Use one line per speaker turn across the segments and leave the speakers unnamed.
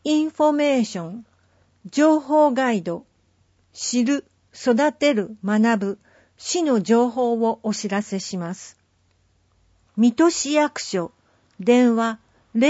インフォメーション、情報ガイド、知る、育てる、学ぶ、市の情報をお知らせします。水戸市役所、電話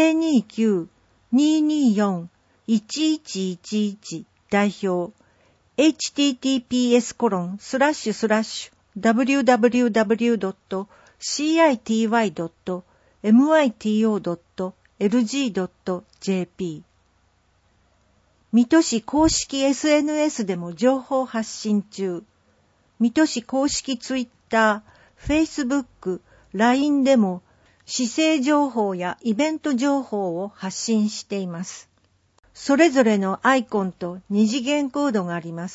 029-224-1111 代表、https://www.city.mito.lg.jp 水戸市公式 SNS でも情報発信中。水戸市公式ツイッター、Facebook、LINE でも市政情報やイベント情報を発信しています。それぞれのアイコンと二次元コードがあります。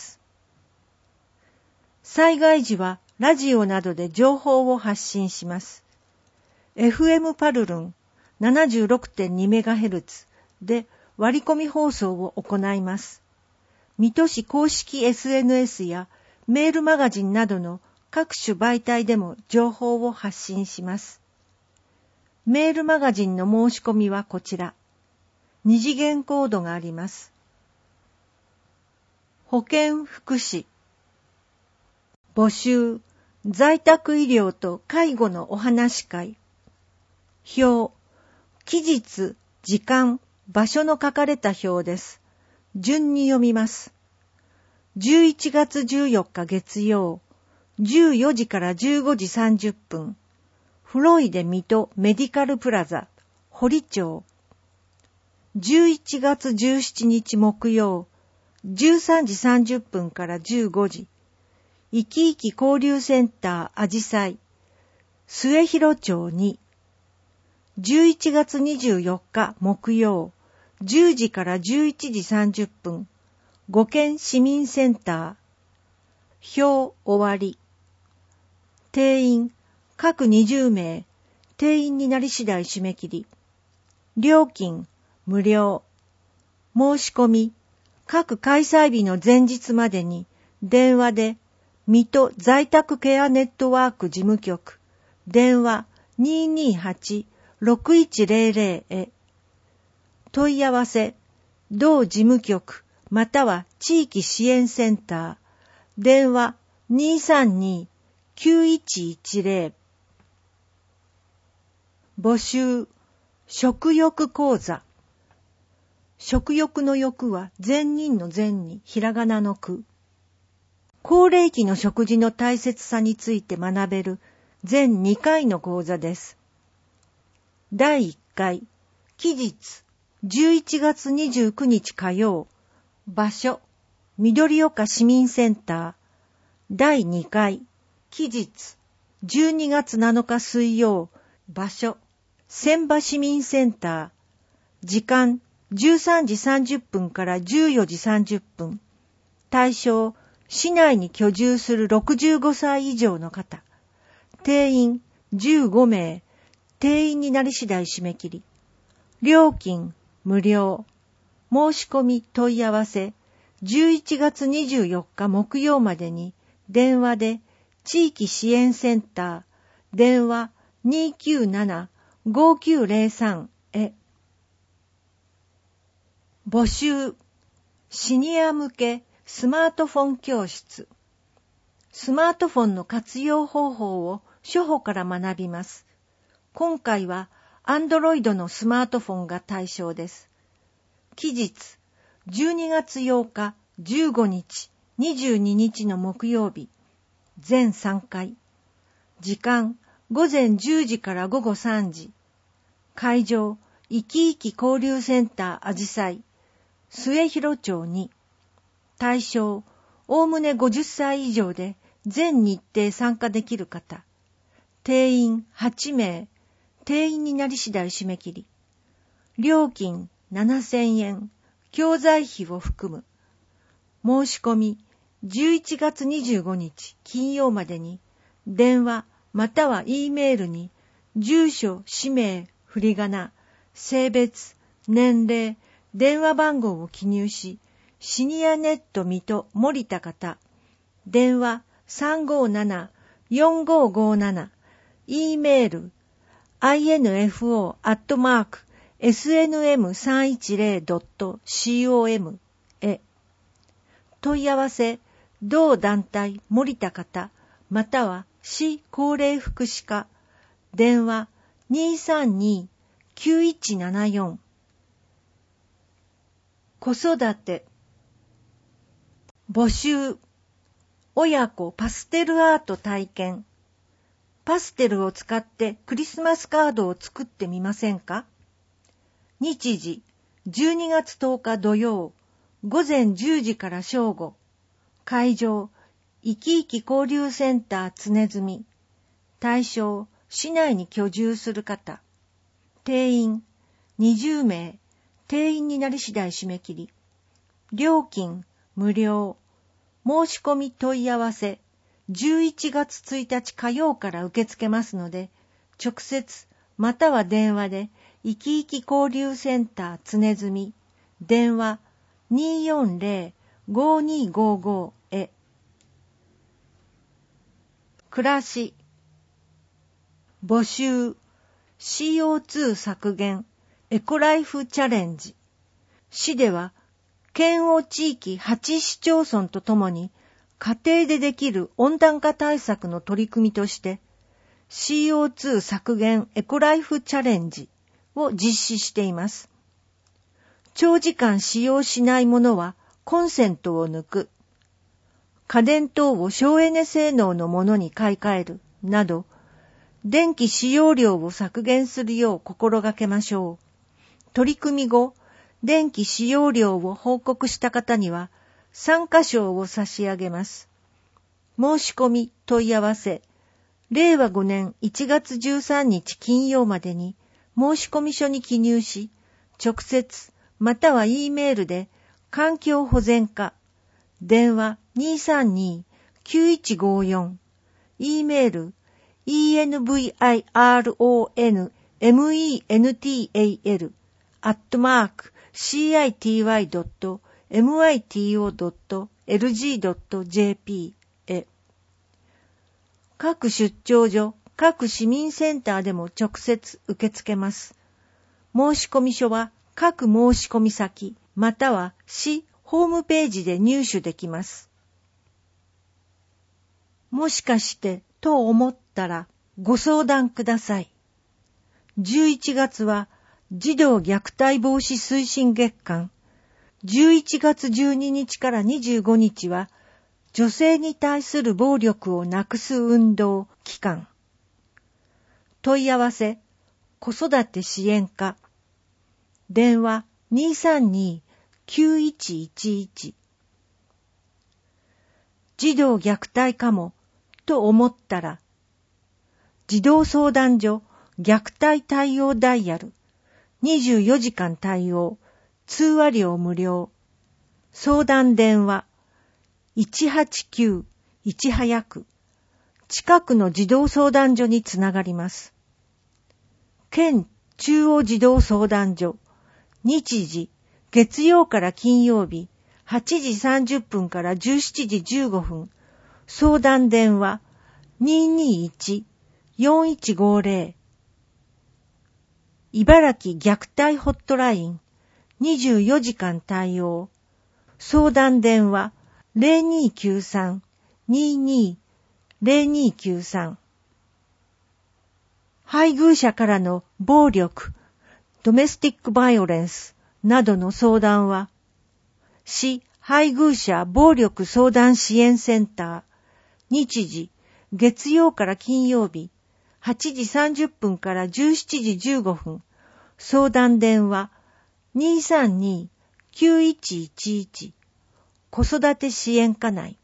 災害時はラジオなどで情報を発信します。FM パルルン 76.2MHz で割り込み放送を行います。水戸市公式 SNS やメールマガジンなどの各種媒体でも情報を発信します。メールマガジンの申し込みはこちら。二次元コードがあります。保健福祉。募集。在宅医療と介護のお話会。表。期日、時間、場所の書かれた表です。順に読みます。11月14日月曜、14時から15時30分、フロイデ水戸メディカルプラザ、堀町。11月17日木曜、13時30分から15時、いきいき交流センターあじさい、末広町2。11月24日木曜、10時から11時30分、五軒市民センター。表終わり。定員、各20名、定員になり次第締め切り。料金、無料。申し込み、各開催日の前日までに、電話で、水戸在宅ケアネットワーク事務局、電話 228-6100 へ。問い合わせ、同事務局、または地域支援センター、電話 232-9110。募集、食欲講座。食欲の欲は善人の善にひらがなの句。高齢期の食事の大切さについて学べる全2回の講座です。第1回、期日、11月29日火曜、場所、緑岡市民センター。第2回、期日、12月7日水曜、場所、千葉市民センター。時間、13時30分から14時30分。対象、市内に居住する65歳以上の方。定員、15名。定員になり次第締め切り。料金、無料。申し込み問い合わせ、11月24日木曜までに、電話で、地域支援センター、電話 297-5903 へ。募集、シニア向けスマートフォン教室。スマートフォンの活用方法を初歩から学びます。今回は Android のスマートフォンが対象です。期日、12月8日、15日、22日の木曜日、全3回。時間、午前10時から午後3時。会場、いきいき交流センターあじさい、末広町2。対象、おおむね50歳以上で全日程参加できる方。定員8名。定員になり次第締め切り。料金7000円。教材費を含む。申し込み11月25日金曜までに電話または E メールに住所、氏名、振り仮名、性別、年齢、電話番号を記入し、シニアネット水戸森田方、電話 357-4557、E メール、info@nhbc snm310.com へ。問い合わせ、同団体森田方、または市高齢福祉課、電話232-9174。子育て募集、親子パステルアート体験。パステルを使ってクリスマスカードを作ってみませんか？日時、12月10日土曜、午前10時から正午。会場、いきいき交流センター常住。対象、市内に居住する方。定員、20名。定員になり次第締め切り。料金、無料。申し込み問い合わせ。11月1日火曜から受け付けますので、直接または電話で、いきいき交流センター常住、電話 240-5255 へ。暮らし、募集、CO2 削減、エコライフチャレンジ。市では、県央地域8市町村とともに、家庭でできる温暖化対策の取り組みとして CO2 削減エコライフチャレンジを実施しています。長時間使用しないものはコンセントを抜く、家電等を省エネ性能のものに買い替えるなど、電気使用量を削減するよう心がけましょう。取り組み後、電気使用量を報告した方には参加賞を差し上げます。申し込み問い合わせ、令和5年1月13日金曜までに申込書に記入し、直接または E メールで環境保全課、電話 232-9154、E メール environmental@city.mito.lg.jp へ。各出張所、各市民センターでも直接受け付けます。申込書は各申込先、または市ホームページで入手できます。もしかしてと思ったらご相談ください。11月は児童虐待防止推進月間。11月12日から25日は女性に対する暴力をなくす運動期間。問い合わせ、子育て支援課。電話232-9111。児童虐待かもと思ったら、児童相談所虐待対応ダイヤル。24時間対応。通話料無料。相談電話。189-1早く。近くの児童相談所につながります。県中央児童相談所。日時、月曜から金曜日、8時30分から17時15分。相談電話。221-4150。茨城虐待ホットライン。24時間対応。相談電話。0293-22-0293。配偶者からの暴力、ドメスティックバイオレンスなどの相談は、市配偶者暴力相談支援センター。日時、月曜から金曜日、8時30分から17時15分。相談電話 232-9111。子育て支援課内。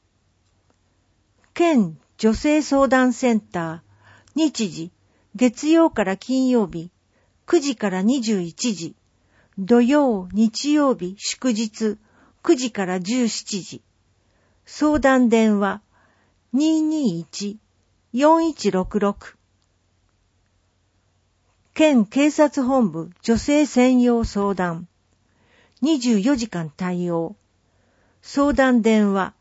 県女性相談センター。日時、月曜から金曜日、9時から21時。土曜、日曜日、祝日、9時から17時。相談電話 221-4166。県警察本部女性専用相談。24時間対応。相談電話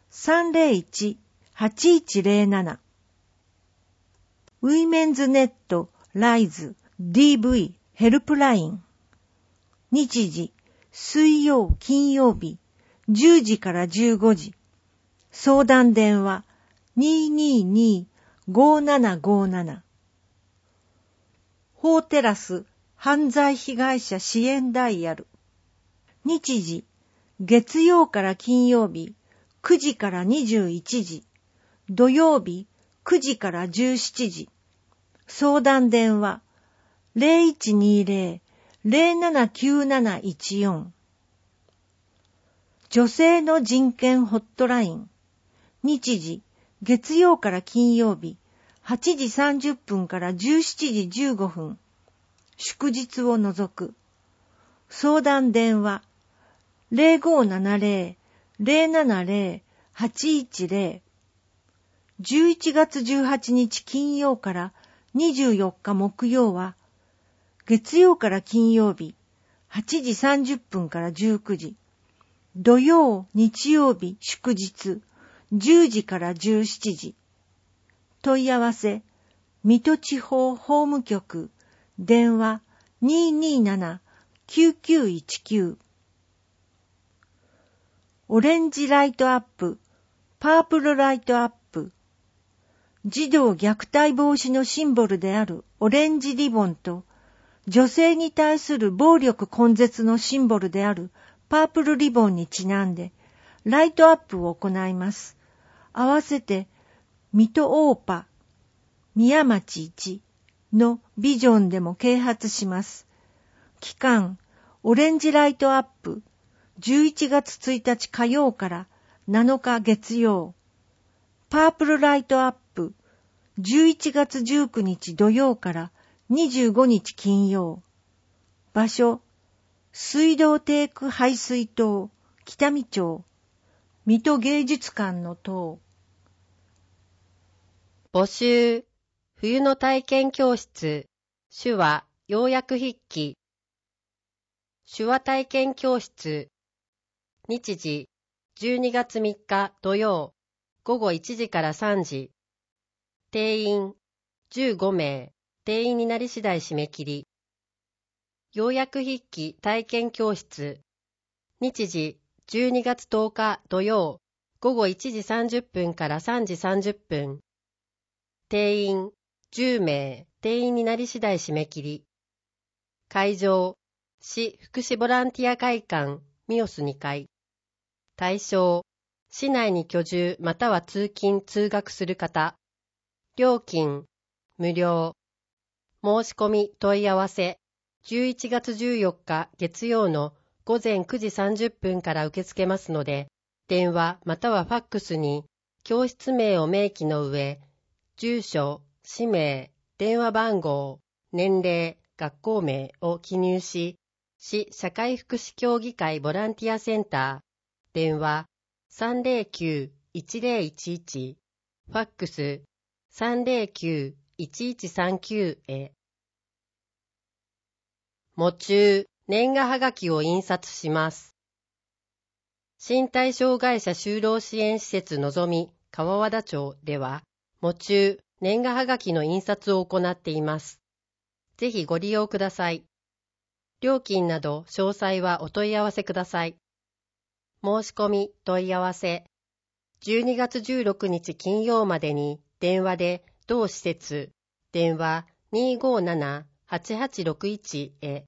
301-8107。ウィメンズネットライズ DV ヘルプライン。日時、水曜、金曜日、10時から15時。相談電話、222-5757。法テラス犯罪被害者支援ダイヤル。日時、月曜から金曜日、9時から21時。土曜日、9時から17時。相談電話、0120-079714。女性の人権ホットライン。日時、月曜から金曜日、8時30分から17時15分。祝日を除く。相談電話、0570-070-810。11月18日金曜から24日木曜は、月曜から金曜日、8時30分から19時。土曜、日曜日、祝日、10時から17時。問い合わせ、水戸地方法務局、電話227-9919。オレンジライトアップ、パープルライトアップ。児童虐待防止のシンボルであるオレンジリボンと、女性に対する暴力根絶のシンボルであるパープルリボンにちなんで、ライトアップを行います。合わせて、水戸オーパ、宮町1のビジョンでも啓発します。期間、オレンジライトアップ、11月1日火曜から7日月曜。パープルライトアップ、11月19日土曜から25日金曜。場所、水道テーク排水塔、北見町、水戸芸術館の塔。
募集、冬の体験教室、手話、要約筆記。手話体験教室。日時、12月3日土曜、午後1時から3時。定員、15名。定員になり次第締め切り。要約筆記体験教室。日時、12月10日土曜、午後1時30分から3時30分。定員、10名。定員になり次第締め切り。会場、市福祉ボランティア会館、ミオス2階。対象、市内に居住または通勤・通学する方。料金、無料。申し込み問い合わせ、11月14日月曜の午前9時30分から受け付けますので、電話またはファックスに教室名を明記の上、住所、氏名、電話番号、年齢、学校名を記入し、市社会福祉協議会ボランティアセンター、電話 309-1011、ファックス 309-1139 へ。募集、年賀はがきを印刷します。身体障害者就労支援施設のぞみ川和田町では、募集、年賀はがきの印刷を行っています。ぜひご利用ください。料金など詳細はお問い合わせください。申し込み問い合わせ。12月16日金曜までに電話で同施設、電話 257-8861 へ。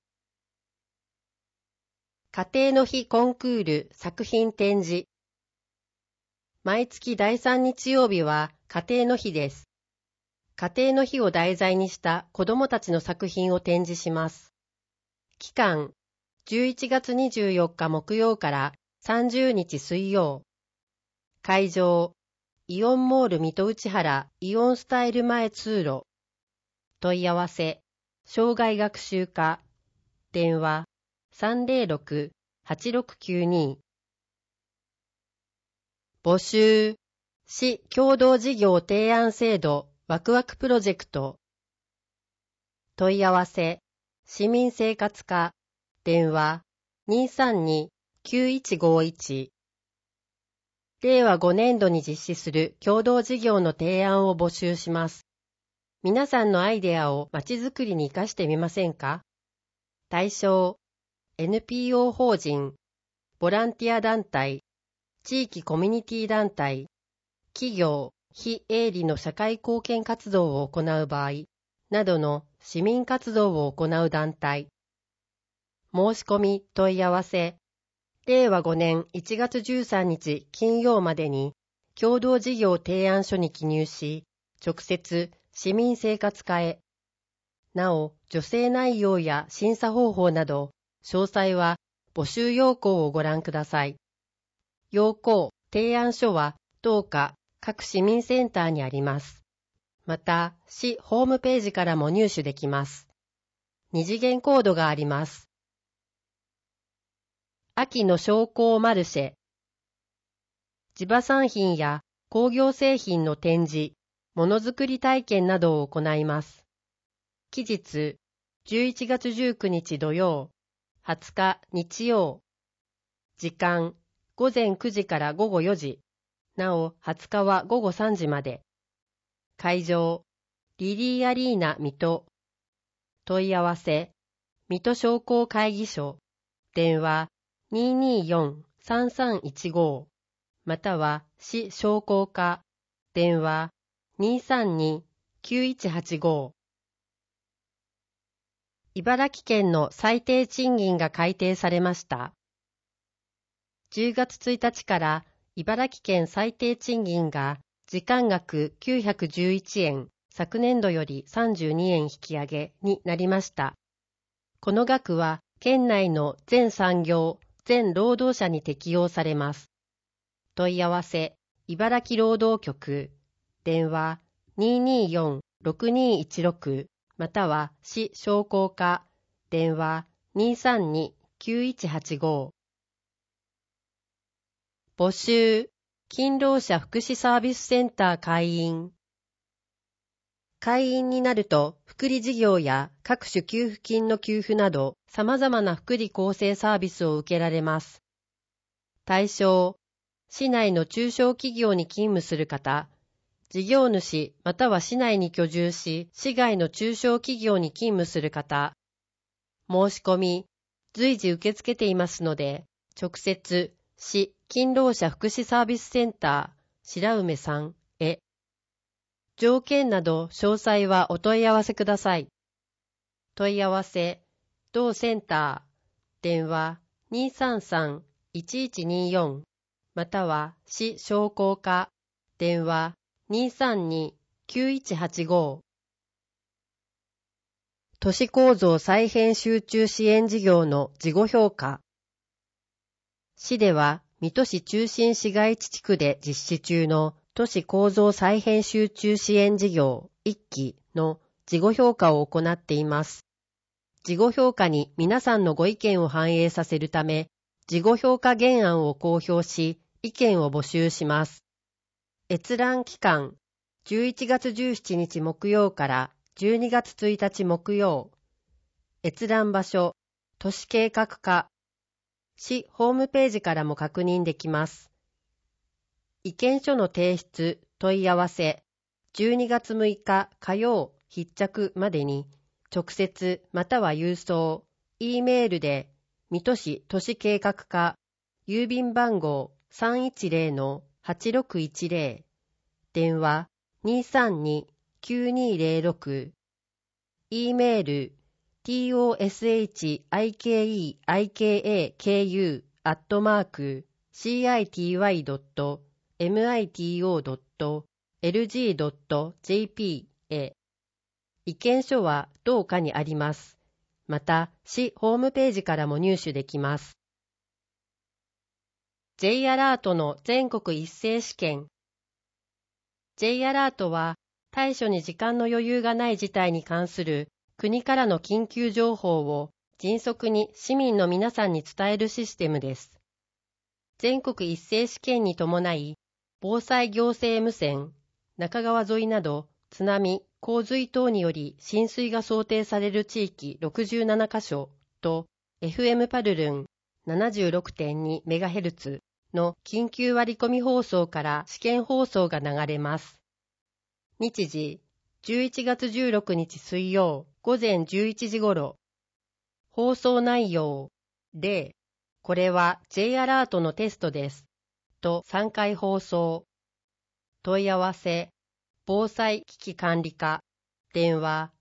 家庭の日コンクール作品展示。毎月第3日曜日は家庭の日です。家庭の日を題材にした子どもたちの作品を展示します。期間、11月24日木曜から30日水曜。会場、イオンモール水戸内原イオンスタイル前通路。問い合わせ、障害学習課。電話、306-8692。募集、市共同事業提案制度ワクワクプロジェクト。問い合わせ、市民生活課。電話、232-9151。令和5年度に実施する共同事業の提案を募集します。皆さんのアイデアをまちづくりに生かしてみませんか？ 対象、NPO 法人、ボランティア団体、地域コミュニティ団体、企業、非営利の社会貢献活動を行う場合、などの市民活動を行う団体。申し込み問い合わせ、令和5年1月13日金曜までに、共同事業提案書に記入し、直接市民生活課へ。なお、助成内容や審査方法など、詳細は募集要項をご覧ください。要項、提案書は当課各市民センターにあります。また、市ホームページからも入手できます。二次元コードがあります。秋の商工マルシェ。地場産品や工業製品の展示、ものづくり体験などを行います。期日、11月19日土曜、20日日曜。時間、午前9時から午後4時。なお、20日は午後3時まで。会場、リリーアリーナ水戸。問い合わせ、水戸商工会議所。電話、224-3315。または、市商工課。電話、232-9185。茨城県の最低賃金が改定されました。10月1日から茨城県最低賃金が時間額911円、昨年度より32円引き上げになりました。この額は県内の全産業、全労働者に適用されます。問い合わせ、茨城労働局、電話224-6216。または市商工課、電話232-9185。募集、勤労者福祉サービスセンター会員。会員になると、福利事業や各種給付金の給付など、様々な福利厚生サービスを受けられます。対象、市内の中小企業に勤務する方、事業主または市内に居住し、市外の中小企業に勤務する方。申し込み、随時受け付けていますので、直接、市勤労者福祉サービスセンター、白梅さんへ。条件など詳細はお問い合わせください。問い合わせ、同センター、電話233-1124、または市商工課、電話232-9185。都市構造再編集中支援事業の事後評価。市では、水戸市中心市街地地区で実施中の都市構造再編集中支援事業1期の事後評価を行っています。事後評価に皆さんのご意見を反映させるため、事後評価原案を公表し、意見を募集します。閲覧期間、11月17日木曜から12月1日木曜。閲覧場所、都市計画課。市ホームページからも確認できます。意見書の提出、問い合わせ、12月6日火曜必着までに、直接または郵送、E メールで、水戸市都市計画課、郵便番号310-8610、電話232-9206、E メール、toshikaikaku.city.mito.lg.jp へ。意見書は同課にあります。また、市ホームページからも入手できます。J アラートの全国一斉試験。J アラートは、対処に時間の余裕がない事態に関する国からの緊急情報を迅速に市民の皆さんに伝えるシステムです。全国一斉試験に伴い、防災行政無線、中川沿いなど津波、洪水等により浸水が想定される地域67カ所と FM パルルン 76.2MHz の緊急割り込み放送から試験放送が流れます。日時、11月16日水曜午前11時頃。 放送内容。例、これは J アラートのテストです。と3回放送。問い合わせ、防災危機管理課、電話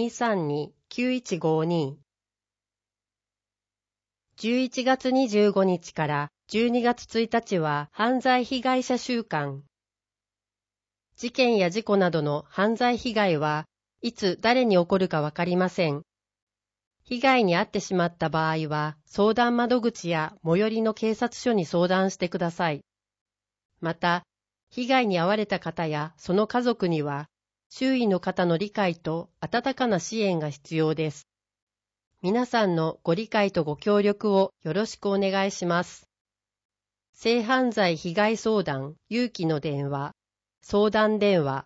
232-9152。11月25日から12月1日は犯罪被害者週間。事件や事故などの犯罪被害はいつ誰に起こるかわかりません。被害に遭ってしまった場合は相談窓口や最寄りの警察署に相談してください。また、被害に遭われた方やその家族には周囲の方の理解と温かな支援が必要です。皆さんのご理解とご協力をよろしくお願いします。性犯罪被害相談勇気の電話相談電話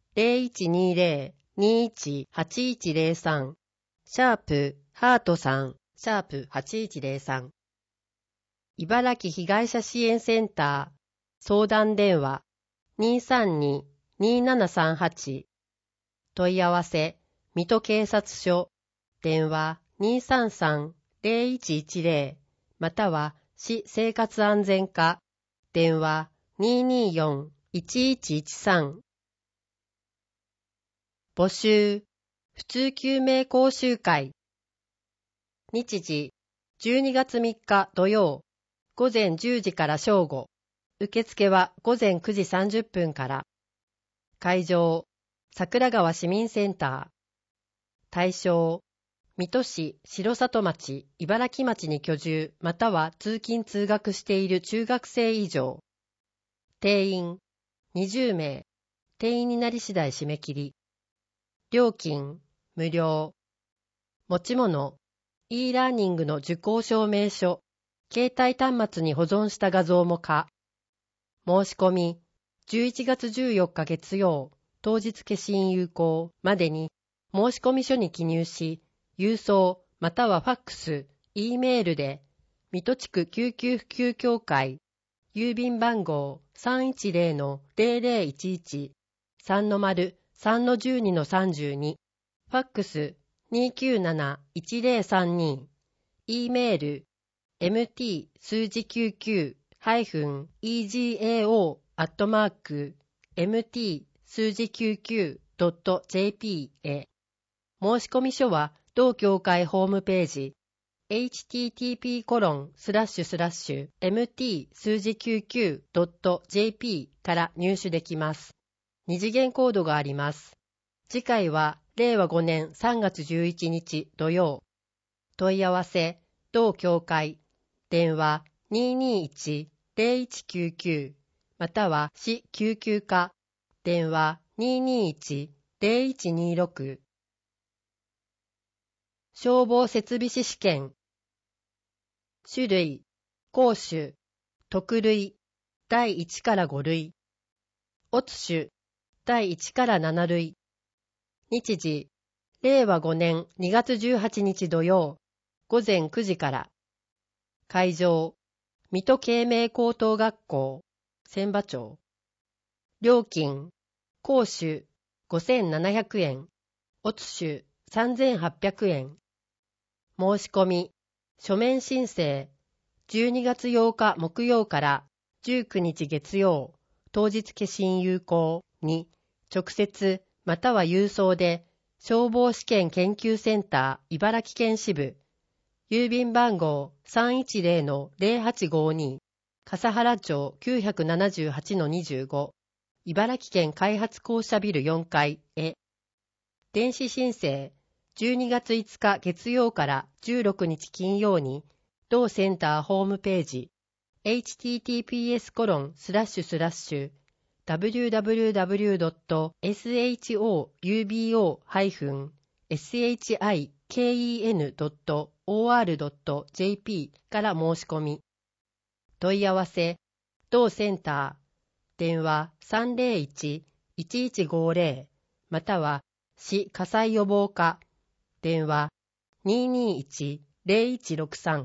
0120-21-8103 シャープハートさんシャープ8103。茨城被害者支援センター相談電話 232-2738。問い合わせ水戸警察署電話 233-0110 または市生活安全課電話 224-1113。募集普通救命講習会。日時12月3日土曜午前10時から正午。受付は午前9時30分から。会場桜川市民センター。対象水戸市城里町茨城町に居住または通勤通学している中学生以上。定員20名。定員になり次第締め切り。料金無料。持ち物 e ラーニングの受講証明書。携帯端末に保存した画像も可。申し込み11月14日月曜当日消印有効までに申込書に記入し、郵送またはファックス、E メールで水戸地区救急普及協会郵便番号 310-0011 3-0-3-12-32 ファックス 297-1032 E メール mt 数字99-egao@mt 数字 99.jp へ。申込書は同協会ホームページ http://mt 数字 99.jp から入手できます。二次元コードがあります。次回は令和5年3月11日土曜。問い合わせ同協会電話 221-0199 または市救急課電話 221-0126。消防設備士試験。種類、講種、特類、第1から5類。オツ種、第1から7類。日時、令和5年2月18日土曜、午前9時から。会場、水戸啓明高等学校、千葉町。料金、講習5700円、オツ種3800円。申し込み、書面申請、12月8日木曜から19日月曜、当日消印有効に、直接または郵送で、消防試験研究センター茨城県支部、郵便番号 310-0852 笠原町 978-25 茨城県開発公社ビル4階へ。電子申請12月5日月曜から16日金曜に同センターホームページ https://www.shiken.or.jp から申し込み。問い合わせ同センター電話 301-1150 または市火災予防課電話 221-0163。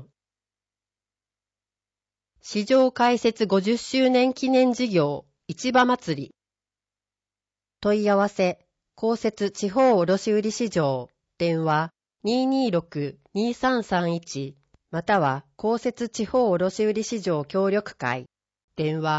市場開設50周年記念事業市場祭り。問い合わせ公設地方卸売市場電話 226-2331または公設地方卸売市場協力会電話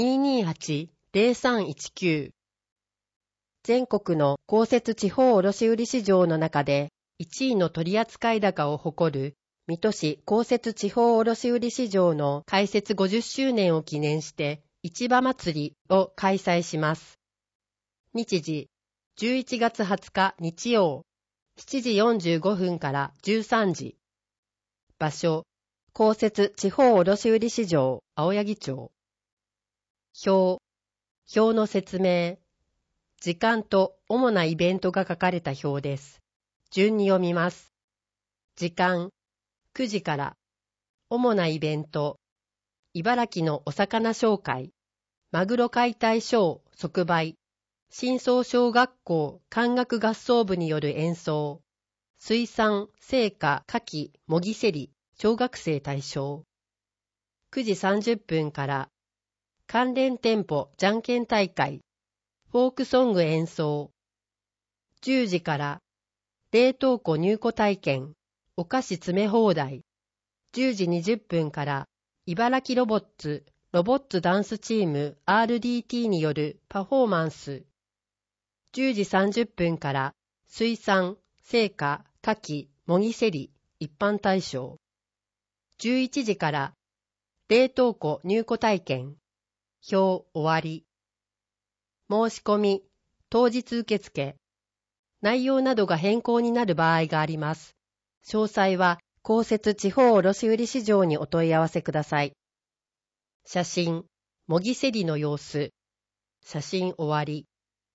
228-0319 全国の公設地方卸売市場の中で1位の取扱高を誇る水戸市公設地方卸売市場の開設50周年を記念して市場祭りを開催します。日時11月20日日曜7時45分から13時。場所公設地方卸売市場青柳町。表の説明。時間と主なイベントが書かれた表です。順に読みます。時間9時から主なイベント茨城のお魚紹介マグロ解体ショー即売新草小学校管楽合奏部による演奏水産青果牡蠣模擬競り小学生対象9時30分から関連店舗じゃんけん大会フォークソング演奏10時から冷凍庫入庫体験お菓子詰め放題10時20分から茨城ロボッツダンスチーム RDT によるパフォーマンス10時30分から水産青果牡蠣模擬競り一般対象11時から冷凍庫入庫体験表終わり申し込み当日受付内容などが変更になる場合があります。詳細は公設地方卸売市場にお問い合わせください。写真模擬競りの様子写真終わり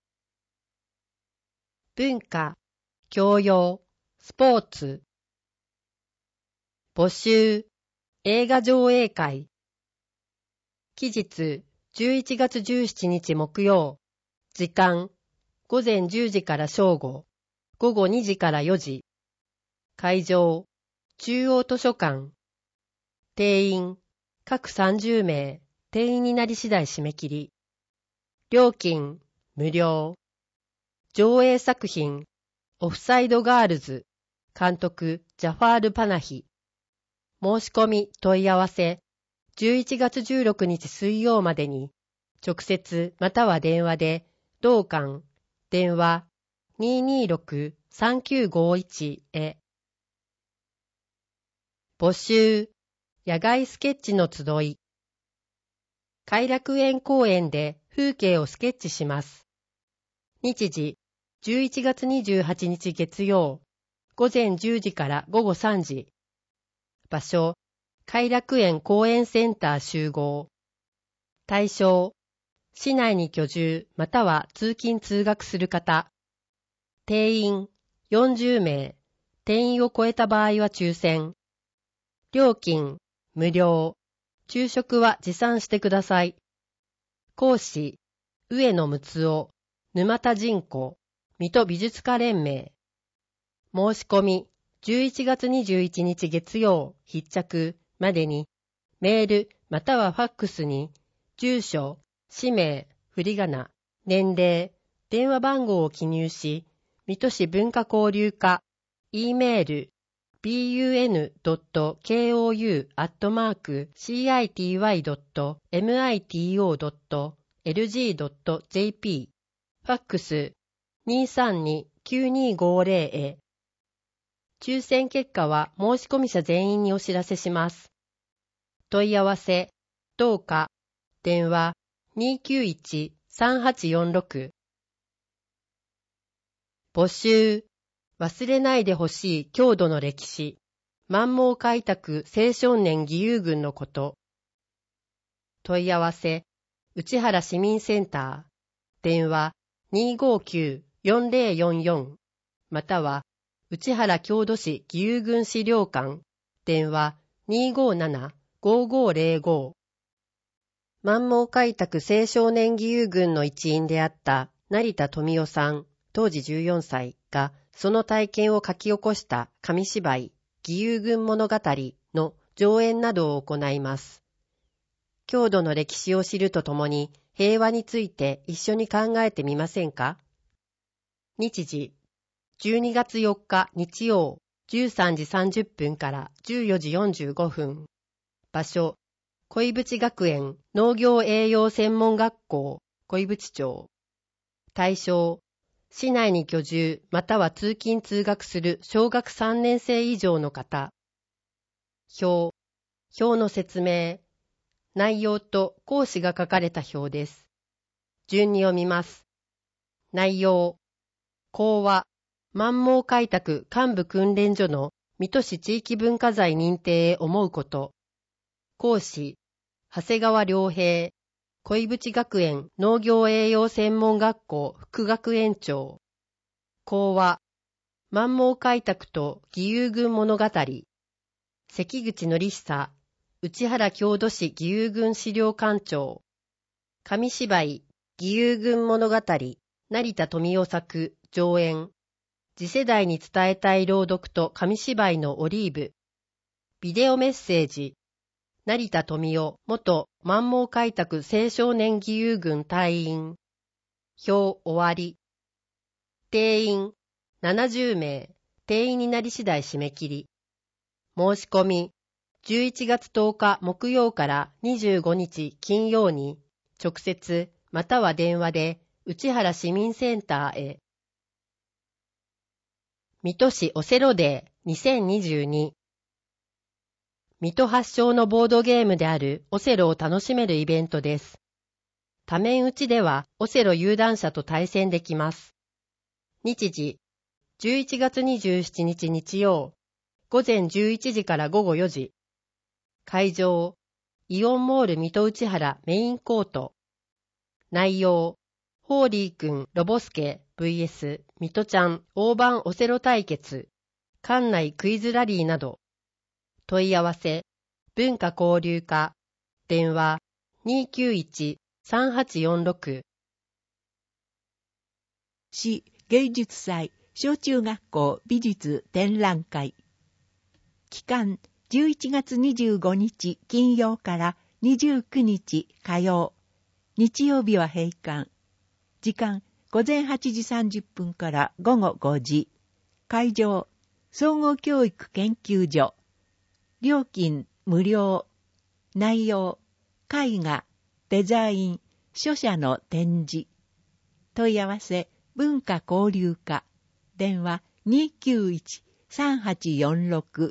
文化教養スポーツ募集映画上映会期日11月17日木曜時間午前10時から正午午後2時から4時会場中央図書館定員各30名定員になり次第締め切り料金無料上映作品オフサイドガールズ監督ジャファール・パナヒ申し込み問い合わせ11月16日水曜までに直接または電話で同館電話 226-3951 へ募集野外スケッチの集い偕楽園公園で風景をスケッチします日時11月28日月曜午前10時から午後3時場所偕楽園公園センター集合対象市内に居住または通勤通学する方定員40名定員を超えた場合は抽選料金無料昼食は持参してください講師上野睦夫沼田仁子水戸美術家連盟申し込み11月21日月曜必着までにメールまたはファックスに住所氏名、振り仮名、年齢、電話番号を記入し、水戸市文化交流課、E メール、bun.kouy.mito.lg.jp、ファックス 232-9250 へ。抽選結果は申し込み者全員にお知らせします。問い合わせ、どうか、電話、291-3846募集忘れないでほしい郷土の歴史満蒙開拓青少年義勇軍のこと問い合わせ内原市民センター電話 259-4044 または内原郷土市義勇軍資料館電話 257-5505満蒙開拓青少年義勇軍の一員であった成田富夫さん、当時14歳がその体験を書き起こした紙芝居、義勇軍物語の上演などを行います。郷土の歴史を知るとともに平和について一緒に考えてみませんか？日時、12月4日日曜 13時30分から14時45分。場所、鯉淵学園農業栄養専門学校、鯉淵町。対象、市内に居住または通勤通学する小学3年生以上の方。表の説明。内容と講師が書かれた表です。順に読みます。内容。講話、満蒙開拓幹部訓練所の水戸市地域文化財認定へ思うこと。講師、長谷川良平、鯉淵学園農業栄養専門学校副学園長。講話、満蒙開拓と義勇軍物語。関口則久、内原郷土市義勇軍資料館長。紙芝居、義勇軍物語、成田富夫作、上演。次世代に伝えたい朗読と紙芝居のオリーブ。ビデオメッセージ。成田富夫、元満蒙開拓青少年義勇軍隊員。表終わり。定員70名。定員になり次第締め切り。申し込み。11月10日木曜から25日金曜に、直接または電話で内原市民センターへ。水戸市オセロデー2022。水戸発祥のボードゲームであるオセロを楽しめるイベントです。多面打ちではオセロ有段者と対戦できます。日時、11月27日日曜、午前11時から午後4時。会場、イオンモール水戸内原メインコート。内容、ホーリーくんロボスケ vs 水戸ちゃん大盤オセロ対決、館内クイズラリーなど。問い合わせ、文化交流課、電話 291-3846。
市芸術祭小中学校美術展覧会。期間11月25日金曜から29日火曜。日曜日は閉館。時間午前8時30分から午後5時。会場、総合教育研究所。料金無料。内容、絵画、デザイン、書写の展示。問い合わせ、文化交流課。電話 291-3846。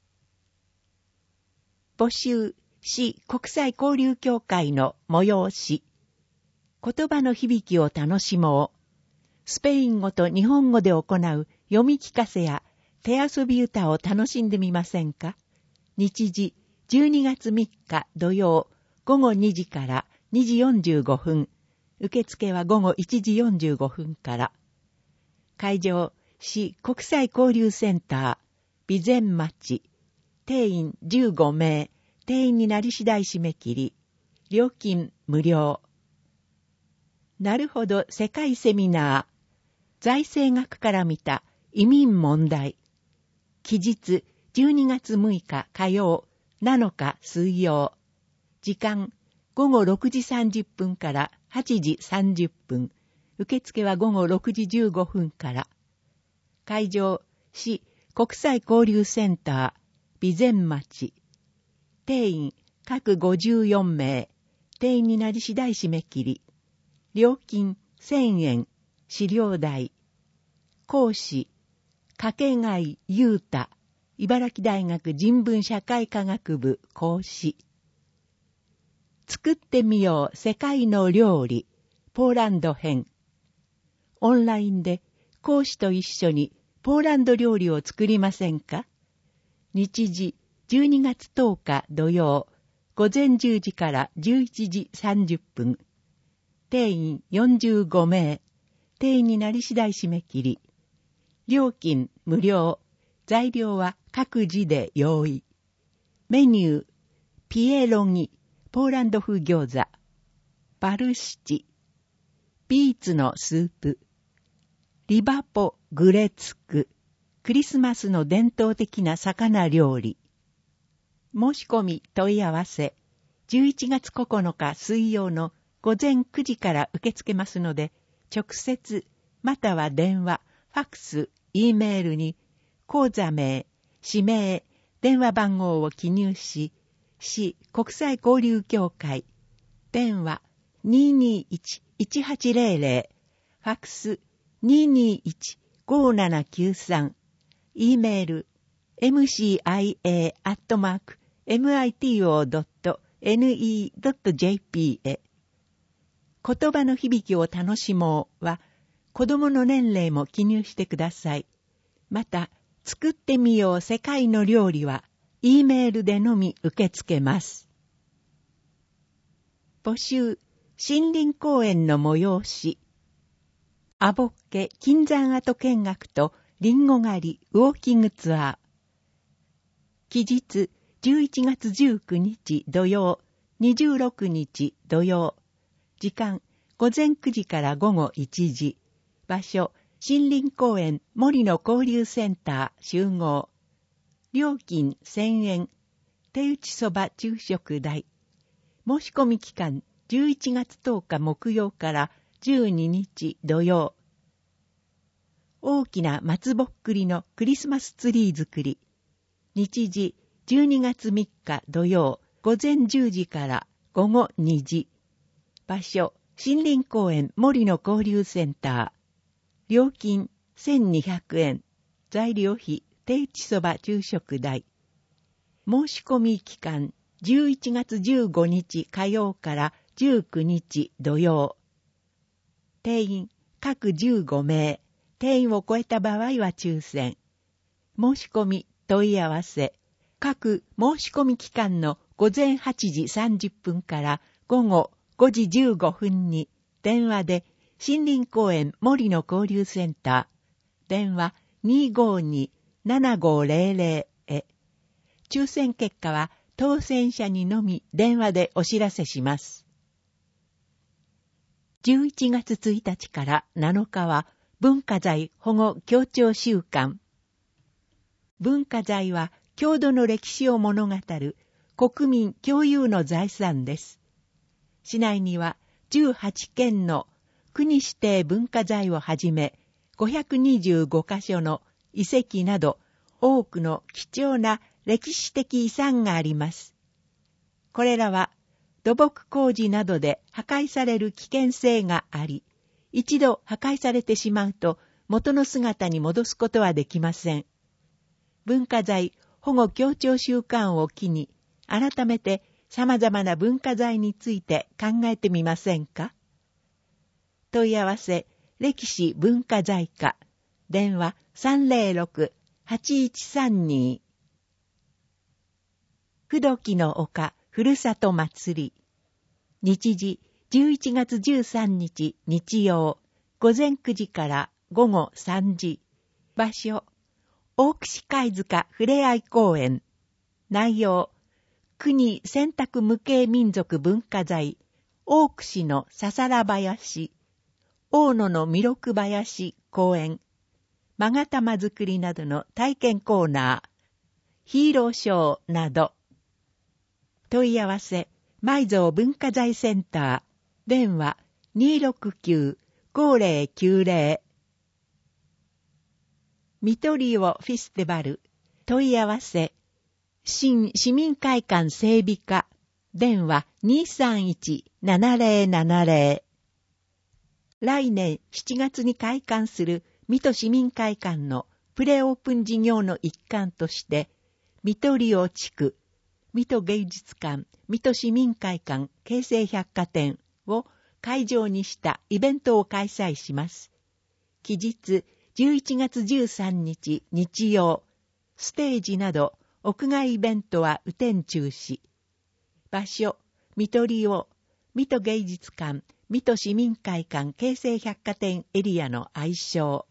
募集、市国際交流協会の催し。言葉の響きを楽しもう。スペイン語と日本語で行う読み聞かせや手遊び歌を楽しんでみませんか。日時、12月3日土曜、午後2時から2時45分。受付は午後1時45分から。会場、市国際交流センター、備前町。定員15名。定員になり次第締め切り。料金無料。なるほど世界セミナー。財政学から見た移民問題。期日12月6日火曜、7日水曜。時間午後6時30分から8時30分。受付は午後6時15分から。会場、市国際交流センター、備前町。定員各54名。定員になり次第締め切り。料金1000円。資料代。講師、掛貝優太。茨城大学人文社会科学部講師。作ってみよう世界の料理。ポーランド編。オンラインで講師と一緒にポーランド料理を作りませんか。日時12月10日土曜、午前10時から11時30分。定員45名。定員になり次第締め切り。料金無料。材料は各自で用意。メニュー、ピエロギ、ポーランド風餃子。バルシチ、ビーツのスープ。リバポグレツク、クリスマスの伝統的な魚料理。申し込み問い合わせ、11月9日水曜の午前9時から受け付けますので、直接または電話、ファックス、Eメールに
口座名、氏名、電話番号を記入し、市国際交流協会、電話 221-1800、ファックス 221-5793、E メール mcia@mito.ne.jp へ。言葉の響きを楽しもうは、子供の年齢も記入してください。また、作ってみよう世界の料理は、E メールでのみ受け付けます。募集、森林公園の催し。アボッケ金山跡見学とリンゴ狩りウォーキングツアー。期日、11月19日土曜、26日土曜。時間、午前9時から午後1時。場所、森林公園森の交流センター集合。料金1000円。手打ちそば昼食代。申し込み期間、11月10日木曜から12日土曜。大きな松ぼっくりのクリスマスツリー作り。日時、12月3日土曜、午前10時から午後2時。場所、森林公園森の交流センター。料金1200円。材料費、手打ちそば昼食代。申し込み期間、11月15日火曜から19日土曜。定員、各15名。定員を超えた場合は抽選。申し込み、問い合わせ。各申し込み期間の午前8時30分から午後5時15分に電話で森林公園森の交流センター。電話 252-7500 へ。抽選結果は当選者にのみ電話でお知らせします。11月1日から7日は文化財保護協調週間。文化財は郷土の歴史を物語る国民共有の財産です。市内には18件の国指定文化財をはじめ525カ所の遺跡など多くの貴重な歴史的遺産があります。これらは土木工事などで破壊される危険性があり、一度破壊されてしまうと元の姿に戻すことはできません。文化財保護協調週間を機に、改めて様々な文化財について考えてみませんか？問い合わせ、歴史文化財課、電話306-8132。不時の丘ふるさと祭り。日時11月13日日曜、午前9時から午後3時。場所、大串貝塚ふれあい公園。内容、国選択無形民族文化財、大串のささら林、大野の弥勒林公園、勾玉作りなどの体験コーナー、ヒーローショーなど。問い合わせ、埋蔵文化財センター、電話 269-5090。ミトリオフェスティバル、問い合わせ、新市民会館整備課、電話 231-7070。来年7月に開館する水戸市民会館のプレオープン事業の一環として、ミトリオ地区、水戸芸術館、水戸市民会館京成百貨店を会場にしたイベントを開催します。期日11月13日日曜、ステージなど屋外イベントは雨天中止。場所、水戸リオ、水戸芸術館、水戸市民会館京成百貨店エリアの愛称。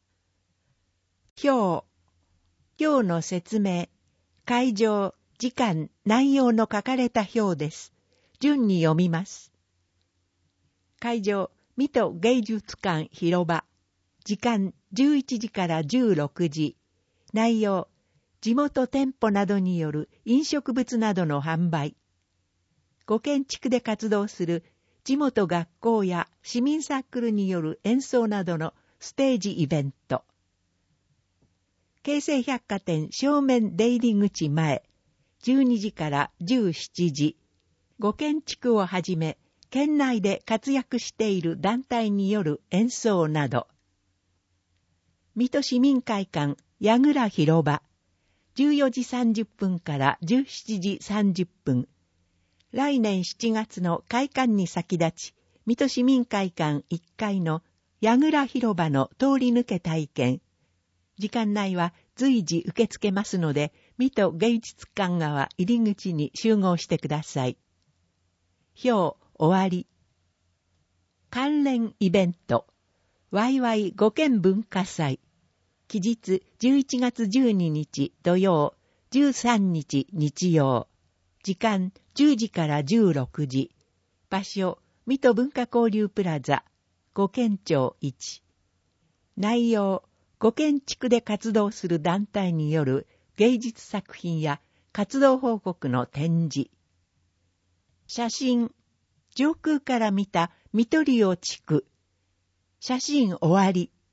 表の説明、会場、時間、内容の書かれた表です。順に読みます。会場、水戸芸術館広場。時間、11時から16時。内容、地元店舗などによる飲食物などの販売。ご建築で活動する地元学校や市民サークルによる演奏などのステージイベント。 京成百貨店正面出入り口前、12時から17時、ご建築をはじめ、県内で活躍している団体による演奏など、水戸市民会館矢倉広場、14時30分から17時30分、来年7月の開館に先立ち、水戸市民会館1階の矢倉広場の通り抜け体験、時間内は随時受け付けますので、水戸芸術館側入り口に集合してください。表終わり。関連イベント、わいわい五県文化祭、期日11月12日土曜、13日日曜、時間10時から16時、場所、水戸文化交流プラザ、五県町1。内容、五県地区で活動する団体による芸術作品や活動報告の展示。写真、上空から見た水戸利用地区。写真終わり。